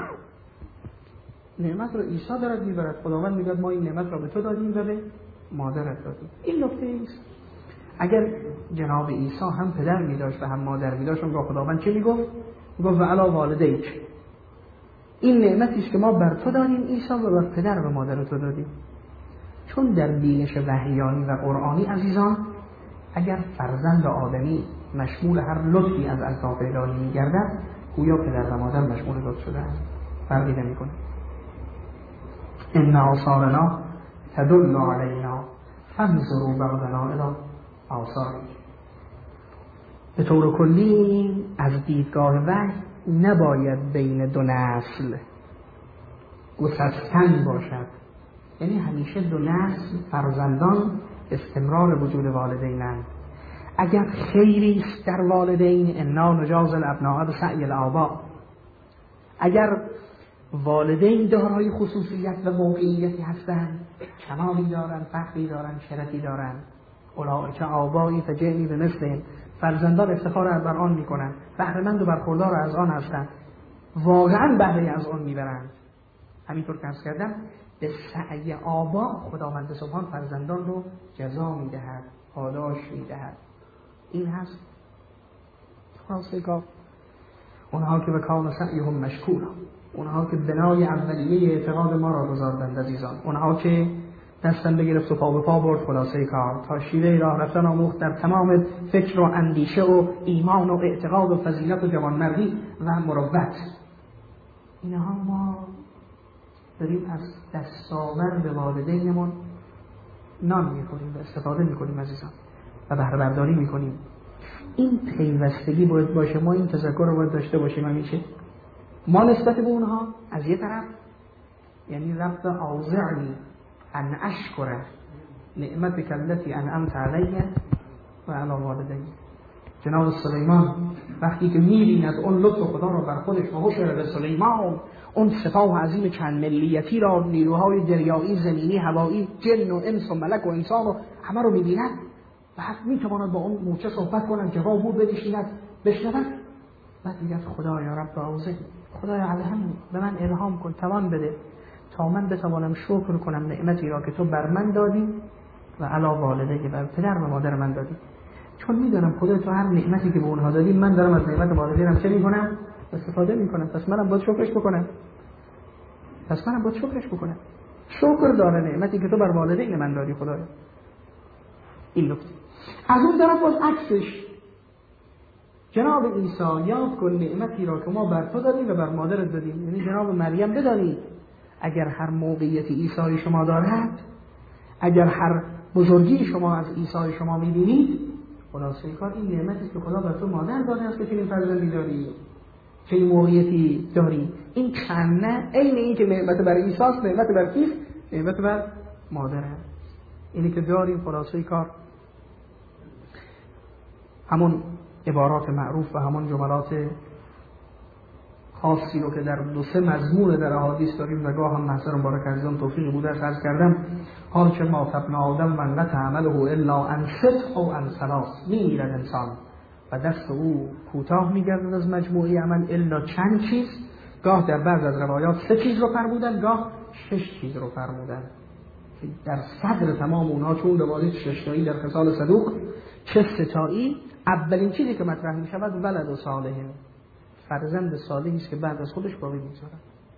نعمت رو عیسی دارد میبرد، خداوند میگه ما این نعمت رو به تو دادیم و به مادرت دادیم. این نکته است. اگر جناب عیسی هم پدر می‌داشت و هم مادر می‌داشت، اون خداوند چه میگفت؟ میگفت و علی والدیک. این نعمتی است که ما بر تو دادیم عیسی و بر پدر و مادر تو دادیم. چون در بینش وحیانی و قرآنی عزیزان، اگر فرزند آدمی مشمول هر لطفی از الطاف الهی می‌گردد، گویا پدر و مادر مشمول لطف شده‌اند، فرقی نمی‌کنه. ان آثارنا تدل علینا فانظروا بعضنا الی آثار. به طور کلی از دیدگاه وحی نباید بین دو نسل گسستن باشد، یعنی همیشه دو نسل فرزندان استمرار وجود والدینند. اگر خیری است در والدین انا نجاز الابناء بسعی الآباء، اگر والدین دارای خصوصیت و موقعیتی هستند، کمالی دارند، فخری دارند، شرفی دارند، اولئک آبایی فجئنی بمثلهم، فرزندان افتخار بر آن میکنند، بهره‌مند و برخوردار از آن هستند، واقعا بهره از آن میبرند. همینطور که عرض کردم به سعی آبا خداوند سبحان فرزندان رو جزا میدهد، پاداش میدهد. این هست خلاصه کار. اونها که به کان سعیهم مشکور، اونها که بنای اولیه اعتقاد ما را گذاردند عزیزان، اونها که دستم بگرفت و پا به پا برد، خلاصه کار تا شیوه راه رفتن آموخت در تمام فکر و اندیشه و ایمان و اعتقاد و فضیلت و جوانمردی و مروت. اینها ما داریم از دستاورد والدینمون نان میخوریم و استفاده میکنیم عزیزان و بهره برداری میکنیم. این پیوستگی باید باشه، ما این تذکر رو باید داشته باشیم همیشه. ما نسبت به اونها از یه طرف یعنی رب اوزعنی ان اشکر نعمتک التي انعمت علی و علی والدی. جناب سلیمان وقتی که می‌بیند از اون لطف خدا را بر خودش و حشر سلیمان، اون سپاه عظیم چند ملیتی را، نیروهای دریایی، زمینی، هوایی، جن و انس و ملک و انسان رو همه رو می‌بیند، بعد می‌تواند با اون موچه صحبت کند، جواب بود بنشیند بشنود. بعد میگه خدایا رب اوزعنی، خدایا الهمنی، به من الهام کن، توان بده تا من بتوانم شکر کنم نعمتی را که تو بر من دادی و علی والدی، بر پدر و مادر من دادی. چون میدونم خدا تو هر نعمتی که به اونها دادی من دارم از نعمت والدینم چه میکنم؟ استفاده میکنم. پس منم باید شکرش بکنم. شکر داره نعمتی که تو بر والدین من دادی خدایا. این نکته. از اون طرف باز عکسش، جناب عیسی یاد کن نعمتی را که ما بر تو دادیم و بر مادرت دادیم. یعنی جناب مریم بدانید اگر هر موقعیت عیسی شما دارد، اگر هر بزرگی شما از عیسی شما میبینید، خلاصه کار این نعمتی که خدا بر تو مادر داده است که چنین فرزندی داری، چنین موقعیتی داری. این کنه عین این که نعمت بر عیسی است، نعمت بر کیست؟ نعمت بر مادره. اینی که داریم خلاصه کار همون عبارات معروف و همون جملات خاصی رو که در دو سه مضمون در احادیث داریم و گاه هم محضر مبارک عزیزان توفیق بوده عرض کردم. حال چه ما ابن آدم من نتعمله الا ان صدق او ان ثلاث، میمیرد انسان و دست او کوتاه میگردد از مجموعه عمل الا چند چیز. گاه در بعض از روایات 3 چیز رو فرمودن، گاه 6 چیز رو فرمودن. در صدر تمام اونها چون روایت 6 تایی در خصال صدوق، چه 3 تایی؟ اولین چیزی که مطرح می شود ولد و صالح، فرزند صالحی است که بعد از خودش باقی می‌گذارد.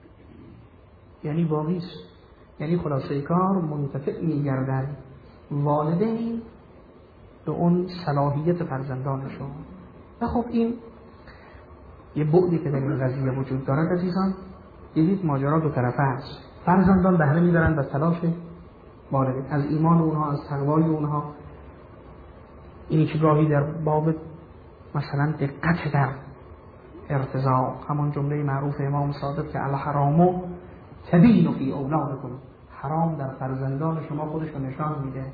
یعنی باقی است، یعنی خلاصه کار منتفع می‌گردد والدین به اون صلاحیت فرزندانشون. و خب این یه بعدی که در این قضیه وجود دارد عزیزان. دیدید ماجرا دو طرفه است. فرزندان بهره می‌برند از تلاش والدین، از ایمان اونها، از تقوای اونها. اینی که گاهی در باب مثلا دقت در ارتضاء، همون جمله معروف امام صادق که الحرام تبین فی اولادکم، حرام در فرزندان شما خودش رو نشان میده،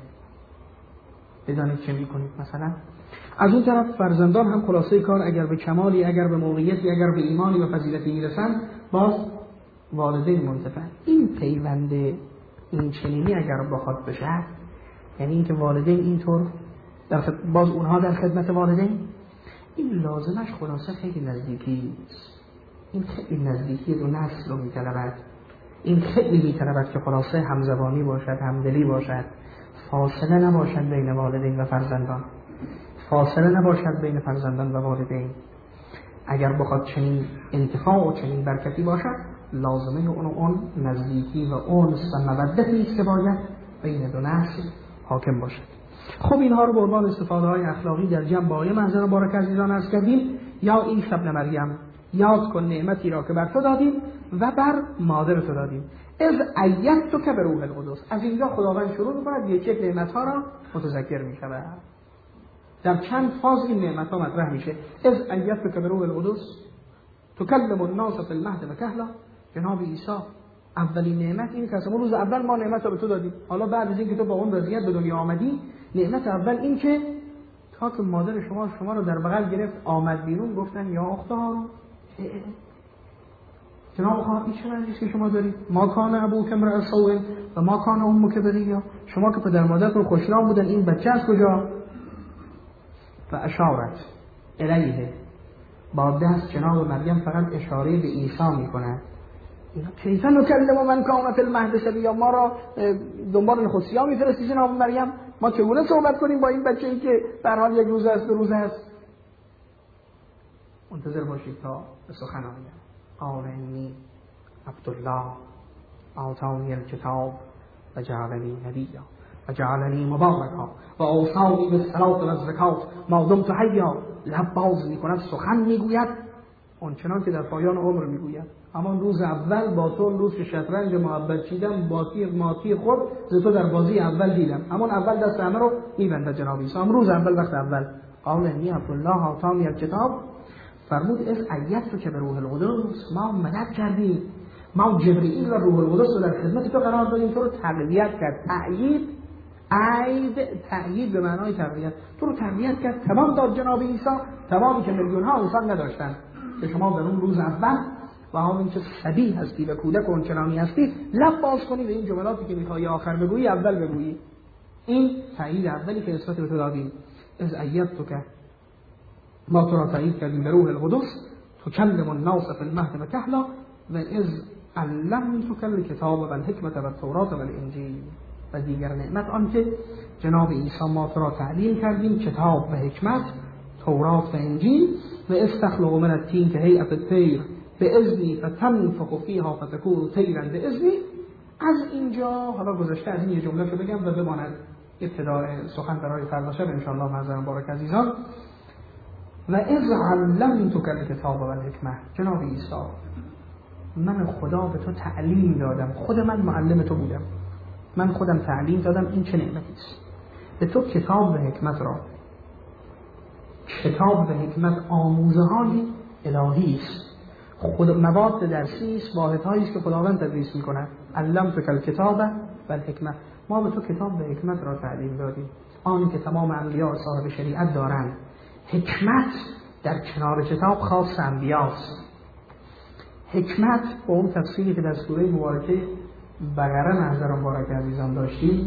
بدانید چه میکنید. مثلا از اون طرف فرزندان هم خلاصه کار اگر به کمالی، اگر به موقعیتی، اگر به ایمانی و فضیلتی میرسن، باز والدین منتفع. این پیوند این چنینی اگر بخواد بشه، یعنی اینکه والدین اینطور باز اونها در خدمت والدین، این لازمش خلاصه خیلی نزدیکی است. این خیلی نزدیکی دو نسل رو میطلبد. این خیلی میطلبد که خلاصه همزبانی باشد، همدلی باشد، فاصله نباشد بین والدین و فرزندان، فاصله نباشد بین فرزندان و والدین. اگر بخواد چنین انتفاع و چنین برکتی باشد، لازمه اون نزدیکی و اون مودتی است که باید بین دو نسل حاکم باشد. خب اینها رو به عنوان استفاده های اخلاقی در جمع با آیه محضر مبارک عزیزان عرض کردیم. یا این ابن مریم یاد کن نعمتی را که بر تو دادیم و بر مادر تو دادیم. از ایدتک بروح القدس. از اینجا خداوند شروع می‌کند یک نعمت ها را متذکر می‌شود. در چند فاز این نعمت ها مطرح میشه. از ایدتک بروح القدس تکلم الناس فی المهد و کهلا. جناب عیسی اولین نعمت این که از روز اول ما نعمت رو به تو دادیم. حالا بعد از اینکه تو با اون وضعیت به دنیا آمدی، نعمت اول این که تا که مادر شما رو در بغل گرفت آمد بیرون، گفتن یا اخت هارون، جناب خواهد این چه رنجیست که شما دارید؟ ما کان ابوک امرأ سوء و ما کان امک بغیا. شما که پدر مادر رو خوشنام بودن، این بچه از کجا؟ و اشارت الیه، با دست جناب مریم فقط اشاره به عیسی میکنه. کیف نکلم من کان فی المهد صبیا. ما را دنبال نخستی‌ها میفرستی جناب مریم، ما چگونه صحبت کنیم با این بچه‌ای که در حال 1 روز است 2 روز است؟ منتظر باشید تا به سخن آید. قال انی عبدالله آتانی الکتاب و جعلنی نبیا و جعلنی مبارکا و اوصانی بالصلاة والزکات ما دمت حیا. لب باز میکند، سخن میگوید، اون چنان که در پایان عمر میگوید. اما روز اول با تو روز که شطرنج محبت چیدم ماتی خود ز تو در بازی اول دیدم. اما اول دست همه رو میبنده جناب عیسی. روز اول وقت اول قال انی عبدالله آتانی الکتاب، فرمود از ایت رو که به روح القدس ما مدد کردیم، ما جبرئیل و روح القدس رو در خدمت تو قرار دادیم، تو رو تقویت کرد. تأیید به معنای تقویت، تو رو تقویت کرد، تمام داد جناب عیسی، تمامی که میلیون ها انسان نداشتن. که شما در اون روز اول و همین که صبی هستی و کودک و اونچنانی هستی، لب باز کنی به این جملاتی که میخوای آخر بگویی اول بگویی. این تأیید اولی که نسبت به تو دادیم. از ایت تو که ما تو را تأیید کردیم به روح القدس، تکلم الناس فی المهد و کهلا، و از علمتک الکتاب و الحکمت و التوراة و الانجیل. و دیگر نعمت آن که جناب عیسی ما تو را تعلیم کردیم کتاب و حکمت، تورات و انجیل. و استخلق من الطین که هیئت الطیر باذنی فتنفخ فیها فتکون طیرا باذنی. از اینجا حالا گذشته از این یه جمله رو بگم و بماند ابتداء سخن برای فردا شب ان شاء الله. معذرم بارک عزیزان. و اذ علمتک الکتاب و الحکمه، جناب عیسی من خدا به تو تعلیم دادم، خود من معلم تو بودم، من خودم تعلیم دادم. این چه نعمتی است به تو کتاب و حکمت را. کتاب و حکمت آموزه های الهی است، خود مواد درسی است، واحدهایی است که خداوند تدریس می‌کند. علمتک الکتاب و الحکمه، ما به تو کتاب و حکمت را تعلیم دادیم، آن که تمام انبیا صاحب شریعت دارند. حکمت در کنار کتاب خاص انبیاست. حکمت با اون تفسیری که در سوره مبارکه بقره نظر مبارک عزیزان داشتیم،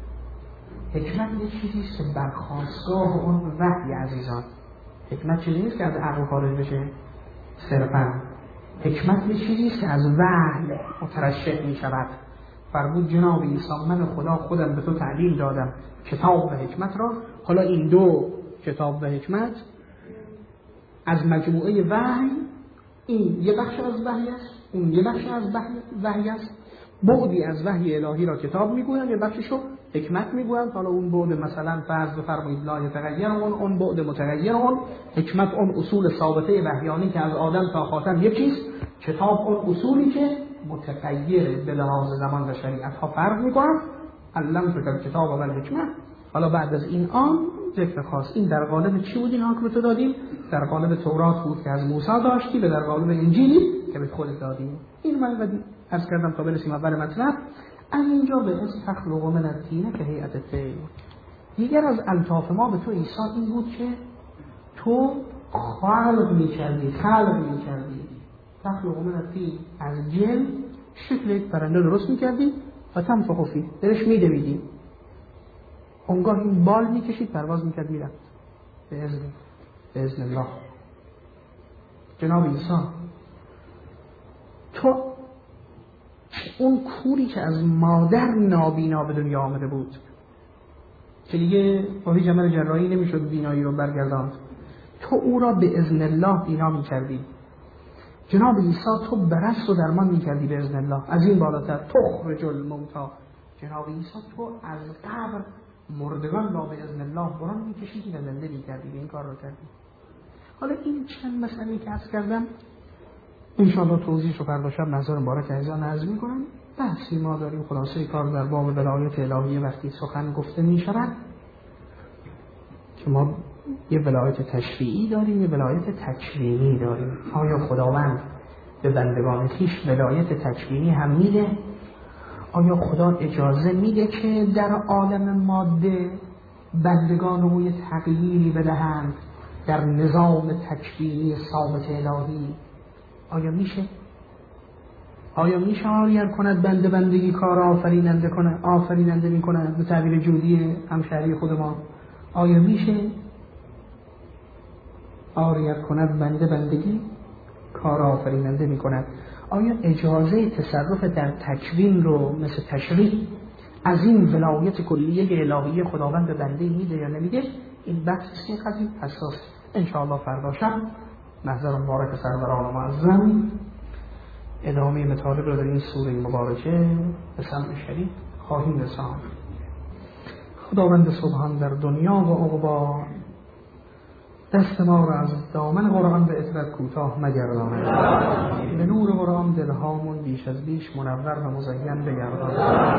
حکمت یه چیزی است که برخاستگاه اون وحی عزیزان. حکمت چیزی نیست که از عقل خارج بشه صرفا. حکمت یه چیزی است که از وحی مترشح می شود. فرمود جناب عیسی من خدا خودم به تو تعلیم دادم کتاب و حکمت را. حالا این دو کتاب و حکمت از مجموعه وحی، این یه بخش از وحی است، اون یه بخش از وحی است. بعدی از وحی الهی را کتاب میگویند، یه بخششو حکمت میگویند. حالا اون بعد مثلا فرض بفرمایید لا یتغیر، اون بعد متغیر، اون حکمت اون اصول ثابته وحیانی که از آدم تا خاتم یکیست. کتاب اون اصولی که متغیر به لحاظ زمان و شریعت ها فرق میکنند. علمتک الکتاب و الحکمه. حالا بعد از این آن ذکر خاص، این در قالب چی بود این که تو دادیم؟ در قالب تورات بود که از موسی داشتی، و در قالب انجیلی که به خودت دادیم. این من عرض کردم تا برسیم اول مطلب. از اینجا به اسم تخلق من الطین که هیئت الطیر. دیگر از الطاف ما به تو عیسی این بود که تو خلق می‌کردی. تخلق من الطین، از جن شکل یک پرنده درست می‌کردی و تنفخ فیه، درش می‌دویدی. اونگاه این بال می‌کشید پرواز می‌کرد میرفت به اذن الله. جناب عیسی تو اون کوری که از مادر نابینا به دنیا آمده بود که دیگه با هیچ عمل جراحی نمیشد بینایی رو برگرداند، تو او را به اذن الله بینا می‌کردی. جناب عیسی تو برست و درمان می‌کردی به اذن الله. از این بالاتر تخرج الموتی، جناب عیسی تو از قبر مردگان را به اذن الله بران می‌کشیدی و زنده می‌کردی. به این کار رو کردی. حالا این چند مسئله که عرض کردم انشاءالله توضیحش رو فردا شب نظر مبارک عزیزان عرض می‌کنم. بحثی ما داریم خلاصه کار در باب ولایت الهیه وقتی سخن گفته می‌شود که ما یه ولایت تشریعی داریم، یه ولایت تکوینی داریم. آیا خداوند به بندگان خویش ولایت تکوینی هم میده؟ آیا خدا اجازه میده که در عالم ماده بندگان رو یه تغییری بدهند در نظام تکوینی ثابت الهی؟ آیا میشه؟ آریان کند بندگی کار آفریننده میکنه به تعبیر جودی همشهری خود ما؟ آیا میشه آریان کند بندگی کار آفریننده میکند؟ آیا اجازه تصرف در تکوین رو مثل تشریع از این ولایت کلیه الهی خداوند به بنده میده یا نمیده؟ این بحث این قضیه حساس. انشاءالله فردا شب محضر مبارک سروران معظم ادامه مطالب رو در این سوره مبارکه به سمع شریف خواهیم رساند. خداوند سبحان در دنیا و عقبی دست ما را از دامن قرآن به اطرت کوتاه مگردان، به نور قرآن دلهامون بیش از بیش منور و مزین بگردان.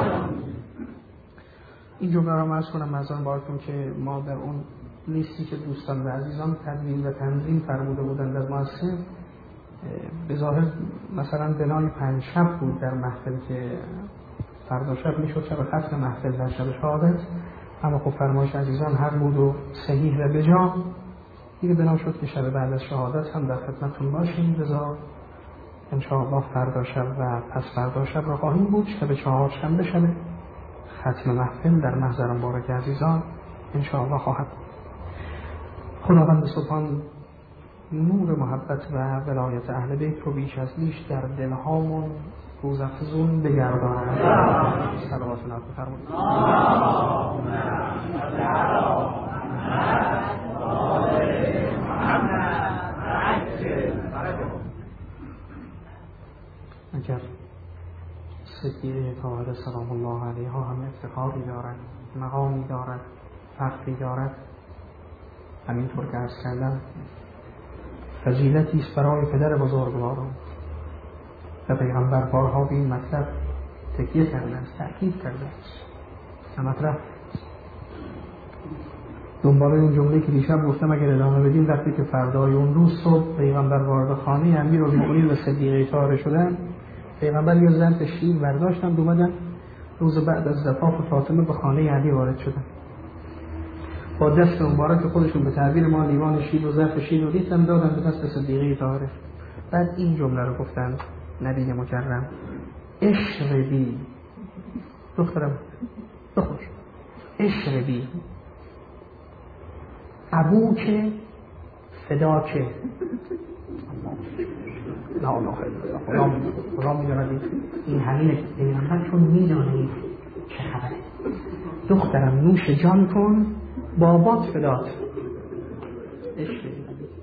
این جمله را عرض کنم مثلا باهاتون که ما در اون لیستی که دوستان و عزیزان تدوین و تنظیم فرموده بودند در مؤسسه، به ظاهر مثلا بنای 5 شب بود در محفل که فردا شب میشد شب ختم محفل در شب شهادت، اما خب فرمایش عزیزان هر بود و صحیح و بجا دیگه بنا شد که شب بعد از شهادت هم در خدمتتون باشیم. لذا انشاءالله فردا شب و پس فردا شب را خواهیم بود. شب 4 شنبه شب ختم محفل در محضر مبارک عزیزان انشاءالله خواهد. خداوند سبحان نور محبت و ولایت اهل بیت رو بیش از بیش در دلهامون روزافزون بگرداند. صلوات الله بفرمایید. اگر صدیقه طاهره سلام الله علیها هم افتخاری دارد، مقامی دارد، فخری دارد، همینطور که عرض کردم فضیلتی است برای پدر بزرگواران و پیغمبر بارها به این مطلب تکیه کرده است، تأکید کرده است. مطلب دنبال اون جمله که دیشب گفتم اگر ادامه بدیم، وقتی که فردای اون روز صبح پیغمبر وارد خانه امیرالمؤمنین و صدیقه طاهره شدن، پیغمبر یه زن تشریف برداشتن اومدن روز بعد از زفاف فاطمه به خانه علی وارد شدن، با دست مبارک خودشون به تعبیر ما لیوان شیر و ظرف شیر و ریختن دادن به دست صدیقه طاهره. بعد این جمله رو گفتن نبی مکرم: اشربی دخترم بخور، اشربی ابوک فداک. لا اله الا الله. خدا می‌داند این همینه که پیغمبر چون می‌دانید چه خبره. دخترم نوش جان کن، بابات فدات. اشربی.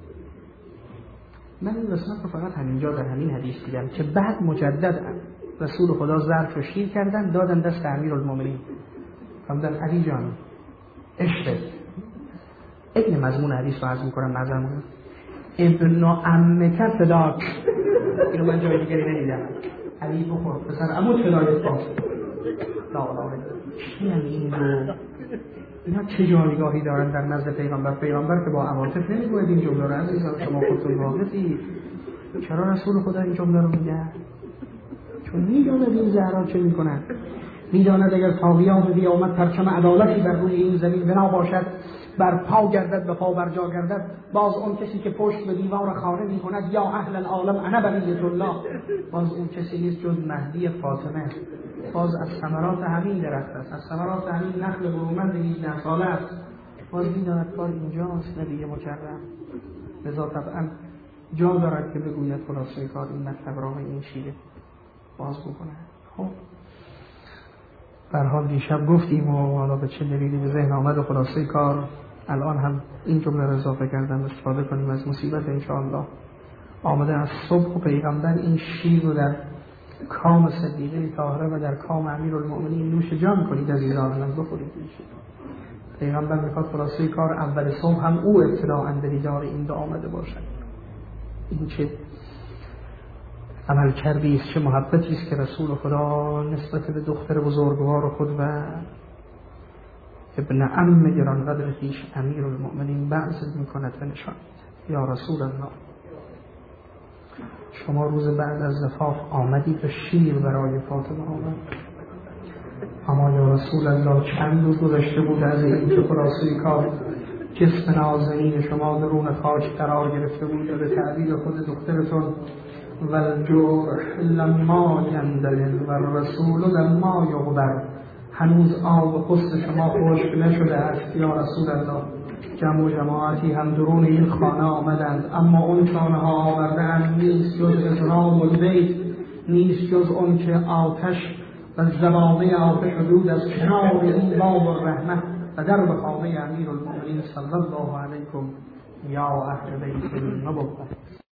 من این قسمت رو فقط همینجا در همین حدیث دیدم که بعد مجدد رسول خدا ظرف و شیر کردن دادن دست امیرالمومنین، فرمودن علی جان اشرب. این مضمون حدیث رو عرض می‌کنم معذرت ابن عمک فداک. اینو من جای دیگری ندیدم. علی بخور پسر عموت فدایت باشه. لا اله چی این رو اینا چه جایگاهی دارن در نزد پیغمبر؟ پیغمبر که با عواطف نمیگوید این جمله رو. عزیزان شما خودتون واقفی چرا رسول خدا این جمله رو میگه؟ چون میداند این زهرا چه میکنن، میداند اگر تا قیام قیامت پرچم عدالتی بر روی این زمین بنا باشد، بر پا گردد به پا بر جا گردد، باز اون کسی که پشت به دیوار خانه می کند یا اهل العالم انا بقیة الله، باز اون کسی نیست جز مهدی فاطمه. باز از ثمرات همین درخت است، از ثمرات همین نخل برومند 18 ساله است. باز میداند کار اینجاست نبی مکرم. لذا طبعا جا دارد که بگوید خلاصه کار این مطلب را این شیره باز بکنه. خب به هر حال دیشب گفتیم و حالا به چه دلیلی به ذهن آمد و خلاصه کار الان هم این جمله را اضافه کردم استفاده کنیم از مصیبت انشاءالله آمده از صبح و پیغمبر این شیر رو در کام صدیقه طاهره و در کام امیرالمؤمنین نوش جان کنید عزیزان من بخورید. پیغمبر میخواد خلاصه کار اول صبح هم او ابتداءً به دیدار این دو آمده باشد. این چه عمل کردی است، چه محبتی است که رسول خدا نسبت به دختر بزرگوار خود و ابن عم گرانقدر خویش امیرالمؤمنین بعض میکند و نشان یا رسول الله شما روز بعد از زفاف آمدی و شیر برای فاطمه آمد، اما یا رسول الله چند روز گذشته بود از اینکه خلاصه کار جسم نازنین شما درون خاک قرار گرفته بود و به تعبیر خود دخترتون و الجرح لما یندلل و الرسول لما یغبر، هنوز آب و پست شما خشک نشده است یا رسول الله. جمع و جماعتی هم درون این خانه آمدند، اما اون چانه ها آوردند نیست جز اضرام البیت، نیست جز اون که آتش و زبانه آتش حدود از کنار این باب الرحمه و در به خانه امیرالمؤمنین صلی الله علیکم یا اهل بیت النبوة.